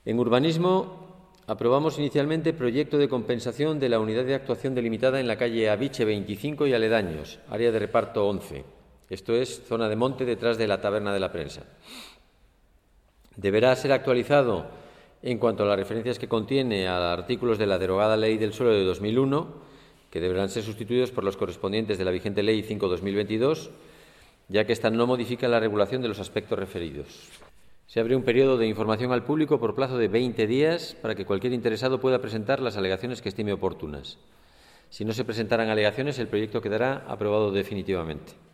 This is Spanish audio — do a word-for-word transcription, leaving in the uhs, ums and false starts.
En urbanismo, aprobamos inicialmente proyecto de compensación de la unidad de actuación delimitada en la calle Aviche veinticinco y aledaños, área de reparto once. Esto es zona de monte detrás de la Taberna de la Prensa. Deberá ser actualizado en cuanto a las referencias que contiene a artículos de la derogada Ley del Suelo de dos mil uno, que deberán ser sustituidos por los correspondientes de la vigente Ley cinco barra dos mil veintidós, ya que ésta no modifica la regulación de los aspectos referidos. Se abre un periodo de información al público por plazo de veinte días para que cualquier interesado pueda presentar las alegaciones que estime oportunas. Si no se presentarán alegaciones, el proyecto quedará aprobado definitivamente.